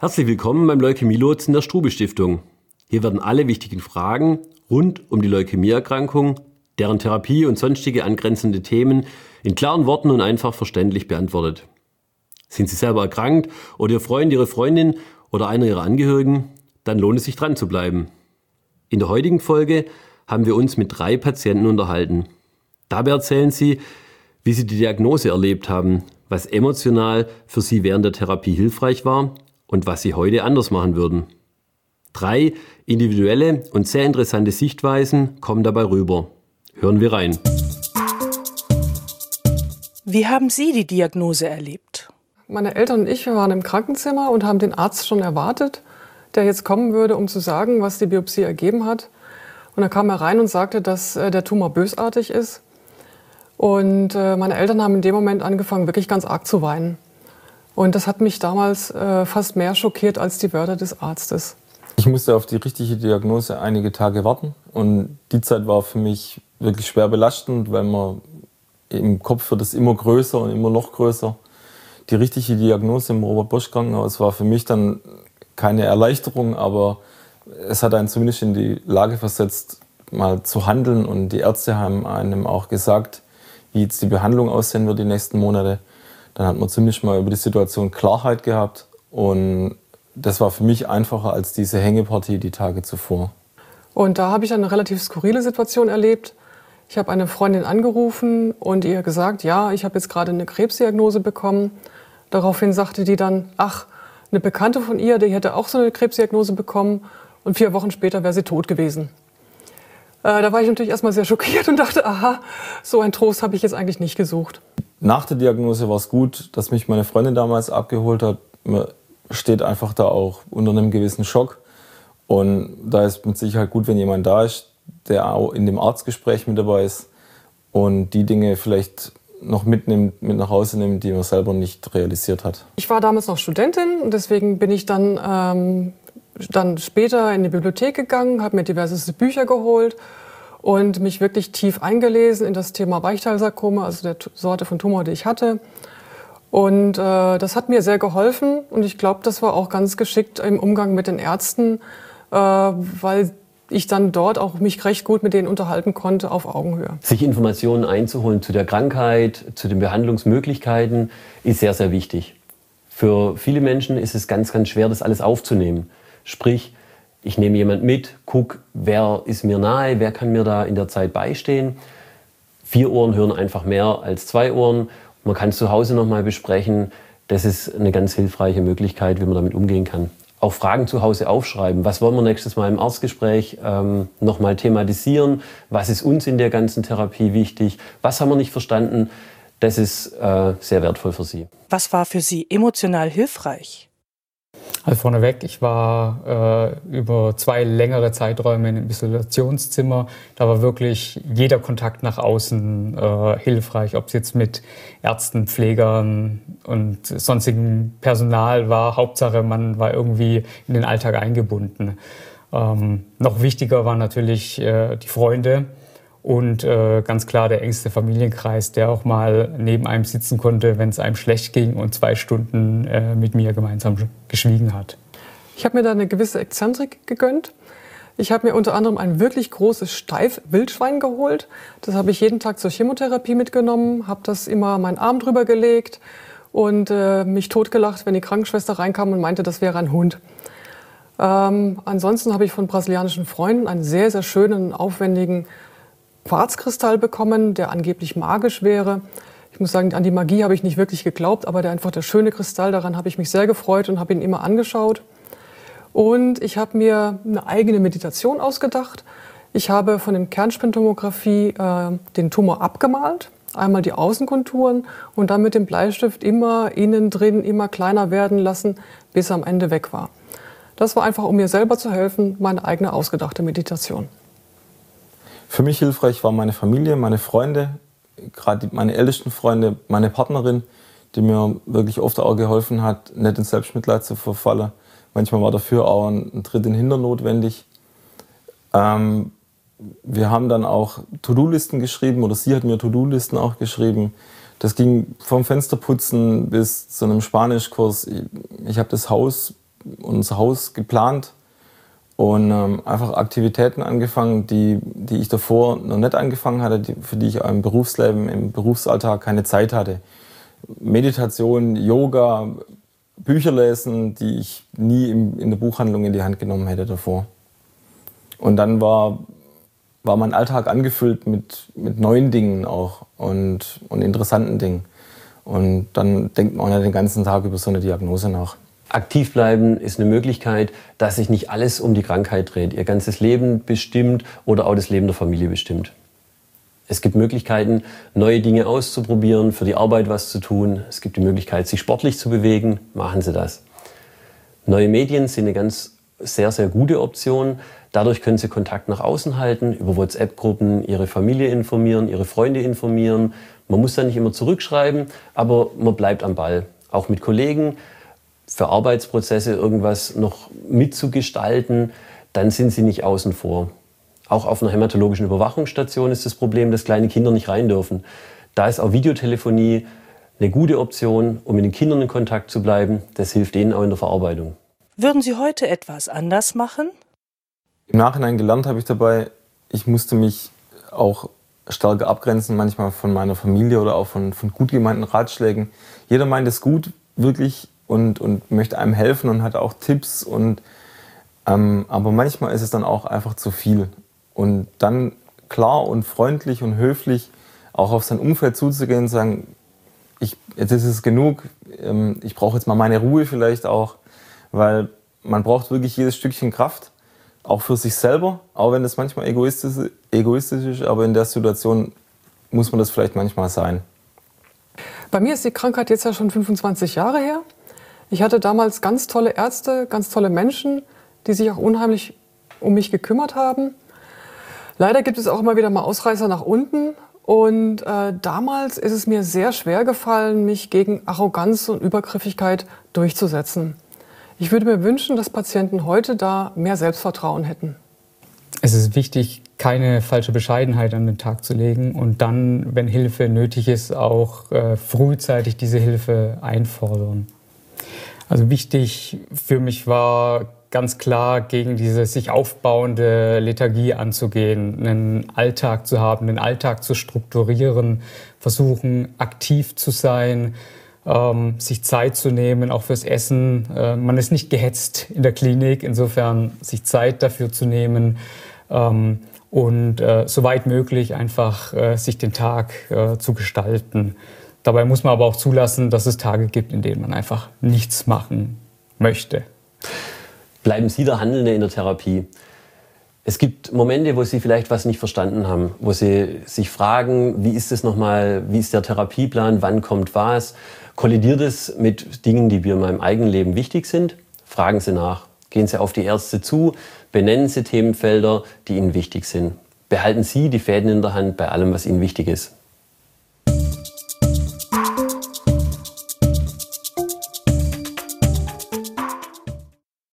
Herzlich willkommen beim Leukämie-Lotsen der Strube-Stiftung. Hier werden alle wichtigen Fragen rund um die Leukämieerkrankung, deren Therapie und sonstige angrenzende Themen in klaren Worten und einfach verständlich beantwortet. Sind Sie selber erkrankt oder Ihr Freund, Ihre Freundin oder einer Ihrer Angehörigen? Dann lohnt es sich dran zu bleiben. In der heutigen Folge haben wir uns mit 3 Patienten unterhalten. Dabei erzählen sie, wie sie die Diagnose erlebt haben, was emotional für sie während der Therapie hilfreich war und was sie heute anders machen würden. 3 individuelle und sehr interessante Sichtweisen kommen dabei rüber. Hören wir rein. Wie haben Sie die Diagnose erlebt? Meine Eltern und ich, wir waren im Krankenzimmer und haben den Arzt schon erwartet, der jetzt kommen würde, um zu sagen, was die Biopsie ergeben hat. Und dann kam er rein und sagte, dass der Tumor bösartig ist. Und meine Eltern haben in dem Moment angefangen, wirklich ganz arg zu weinen. Und das hat mich damals fast mehr schockiert als die Wörter des Arztes. Ich musste auf die richtige Diagnose einige Tage warten. Und die Zeit war für mich wirklich schwer belastend, weil man im Kopf wird es immer größer und immer noch größer. Die richtige Diagnose im Robert-Bosch-Krankenhaus war für mich dann keine Erleichterung, aber es hat einen zumindest in die Lage versetzt, mal zu handeln. Und die Ärzte haben einem auch gesagt, wie jetzt die Behandlung aussehen wird die nächsten Monate. Dann hat man ziemlich mal über die Situation Klarheit gehabt. Und das war für mich einfacher als diese Hängepartie die Tage zuvor. Und da habe ich eine relativ skurrile Situation erlebt. Ich habe eine Freundin angerufen und ihr gesagt, ja, ich habe jetzt gerade eine Krebsdiagnose bekommen. Daraufhin sagte die dann, ach, eine Bekannte von ihr, die hätte auch so eine Krebsdiagnose bekommen und 4 Wochen später wäre sie tot gewesen. Da war ich natürlich erstmal sehr schockiert und dachte, aha, so einen Trost habe ich jetzt eigentlich nicht gesucht. Nach der Diagnose war es gut, dass mich meine Freundin damals abgeholt hat. Man steht einfach da auch unter einem gewissen Schock. Und da ist mit Sicherheit gut, wenn jemand da ist, der auch in dem Arztgespräch mit dabei ist und die Dinge vielleicht noch mitnimmt, mit nach Hause nimmt, die man selber nicht realisiert hat. Ich war damals noch Studentin und deswegen bin ich dann später in die Bibliothek gegangen, habe mir diverse Bücher geholt und mich wirklich tief eingelesen in das Thema Weichteilsarkome, also der Sorte von Tumor, die ich hatte. Und das hat mir sehr geholfen und ich glaube, das war auch ganz geschickt im Umgang mit den Ärzten, weil ich dann dort auch mich recht gut mit denen unterhalten konnte auf Augenhöhe. Sich Informationen einzuholen zu der Krankheit, zu den Behandlungsmöglichkeiten, ist sehr, sehr wichtig. Für viele Menschen ist es ganz, ganz schwer, das alles aufzunehmen. Sprich, ich nehme jemand mit, gucke, wer ist mir nahe, wer kann mir da in der Zeit beistehen. 4 Ohren hören einfach mehr als 2 Ohren. Man kann es zu Hause nochmal besprechen. Das ist eine ganz hilfreiche Möglichkeit, wie man damit umgehen kann. Auch Fragen zu Hause aufschreiben. Was wollen wir nächstes Mal im Arztgespräch nochmal thematisieren? Was ist uns in der ganzen Therapie wichtig? Was haben wir nicht verstanden? Das ist sehr wertvoll für Sie. Was war für Sie emotional hilfreich? Also vorneweg, ich war über 2 längere Zeiträume in einem Isolationszimmer. Da war wirklich jeder Kontakt nach außen hilfreich, ob es jetzt mit Ärzten, Pflegern und sonstigem Personal war. Hauptsache, man war irgendwie in den Alltag eingebunden. Noch wichtiger waren natürlich die Freunde und ganz klar der engste Familienkreis, der auch mal neben einem sitzen konnte, wenn es einem schlecht ging und 2 Stunden mit mir gemeinsam geschwiegen hat. Ich habe mir da eine gewisse Exzentrik gegönnt. Ich habe mir unter anderem ein wirklich großes Steif-Wildschwein geholt. Das habe ich jeden Tag zur Chemotherapie mitgenommen, habe das immer meinen Arm drüber gelegt und mich totgelacht, wenn die Krankenschwester reinkam und meinte, das wäre ein Hund. Ansonsten habe ich von brasilianischen Freunden einen sehr, sehr schönen, aufwendigen Quarzkristall bekommen, der angeblich magisch wäre. Ich muss sagen, an die Magie habe ich nicht wirklich geglaubt, aber der schöne Kristall, daran habe ich mich sehr gefreut und habe ihn immer angeschaut. Und ich habe mir eine eigene Meditation ausgedacht. Ich habe von der Kernspintomographie den Tumor abgemalt, einmal die Außenkonturen und dann mit dem Bleistift immer innen drin immer kleiner werden lassen, bis er am Ende weg war. Das war einfach, um mir selber zu helfen, meine eigene ausgedachte Meditation. Für mich hilfreich war meine Familie, meine Freunde, gerade meine ältesten Freunde, meine Partnerin, die mir wirklich oft auch geholfen hat, nicht ins Selbstmitleid zu verfallen. Manchmal war dafür auch ein Tritt in den Hintern notwendig. Wir haben dann auch To-Do-Listen geschrieben, oder sie hat mir To-Do-Listen auch geschrieben. Das ging vom Fensterputzen bis zu einem Spanischkurs. Ich habe das Haus unser Haus geplant und einfach Aktivitäten angefangen, die ich davor noch nicht angefangen hatte, für die ich im Berufsleben, im Berufsalltag keine Zeit hatte. Meditation, Yoga, Bücher lesen, die ich nie in der Buchhandlung in die Hand genommen hätte davor. Und dann war mein Alltag angefüllt mit neuen Dingen auch und interessanten Dingen. Und dann denkt man auch den ganzen Tag über so eine Diagnose nach. Aktiv bleiben ist eine Möglichkeit, dass sich nicht alles um die Krankheit dreht. Ihr ganzes Leben bestimmt oder auch das Leben der Familie bestimmt. Es gibt Möglichkeiten, neue Dinge auszuprobieren, für die Arbeit was zu tun. Es gibt die Möglichkeit, sich sportlich zu bewegen. Machen Sie das. Neue Medien sind eine sehr, sehr gute Option. Dadurch können Sie Kontakt nach außen halten, über WhatsApp-Gruppen Ihre Familie informieren, Ihre Freunde informieren. Man muss da nicht immer zurückschreiben, aber man bleibt am Ball. Auch mit Kollegen. Für Arbeitsprozesse irgendwas noch mitzugestalten, dann sind Sie nicht außen vor. Auch auf einer hämatologischen Überwachungsstation ist das Problem, dass kleine Kinder nicht rein dürfen. Da ist auch Videotelefonie eine gute Option, um mit den Kindern in Kontakt zu bleiben. Das hilft denen auch in der Verarbeitung. Würden Sie heute etwas anders machen? Im Nachhinein gelernt habe ich dabei, ich musste mich auch stärker abgrenzen, manchmal von meiner Familie oder auch von gut gemeinten Ratschlägen. Jeder meint es gut, wirklich, und möchte einem helfen und hat auch Tipps. Aber manchmal ist es dann auch einfach zu viel. Und dann klar und freundlich und höflich auch auf sein Umfeld zuzugehen und sagen, jetzt ist es genug, ich brauche jetzt mal meine Ruhe vielleicht auch, weil man braucht wirklich jedes Stückchen Kraft, auch für sich selber, auch wenn das manchmal egoistisch ist, aber in der Situation muss man das vielleicht manchmal sein. Bei mir ist die Krankheit jetzt ja schon 25 Jahre her. Ich hatte damals ganz tolle Ärzte, ganz tolle Menschen, die sich auch unheimlich um mich gekümmert haben. Leider gibt es auch immer wieder mal Ausreißer nach unten. Und damals ist es mir sehr schwer gefallen, mich gegen Arroganz und Übergriffigkeit durchzusetzen. Ich würde mir wünschen, dass Patienten heute da mehr Selbstvertrauen hätten. Es ist wichtig, keine falsche Bescheidenheit an den Tag zu legen und dann, wenn Hilfe nötig ist, auch frühzeitig diese Hilfe einfordern. Also wichtig für mich war ganz klar, gegen diese sich aufbauende Lethargie anzugehen, einen Alltag zu haben, den Alltag zu strukturieren, versuchen aktiv zu sein, sich Zeit zu nehmen, auch fürs Essen. Man ist nicht gehetzt in der Klinik, insofern sich Zeit dafür zu nehmen und soweit möglich einfach sich den Tag zu gestalten. Dabei muss man aber auch zulassen, dass es Tage gibt, in denen man einfach nichts machen möchte. Bleiben Sie der Handelnde in der Therapie. Es gibt Momente, wo Sie vielleicht was nicht verstanden haben, wo Sie sich fragen, wie ist es nochmal, wie ist der Therapieplan, wann kommt was? Kollidiert es mit Dingen, die mir in meinem eigenen Leben wichtig sind? Fragen Sie nach. Gehen Sie auf die Ärzte zu, benennen Sie Themenfelder, die Ihnen wichtig sind. Behalten Sie die Fäden in der Hand bei allem, was Ihnen wichtig ist.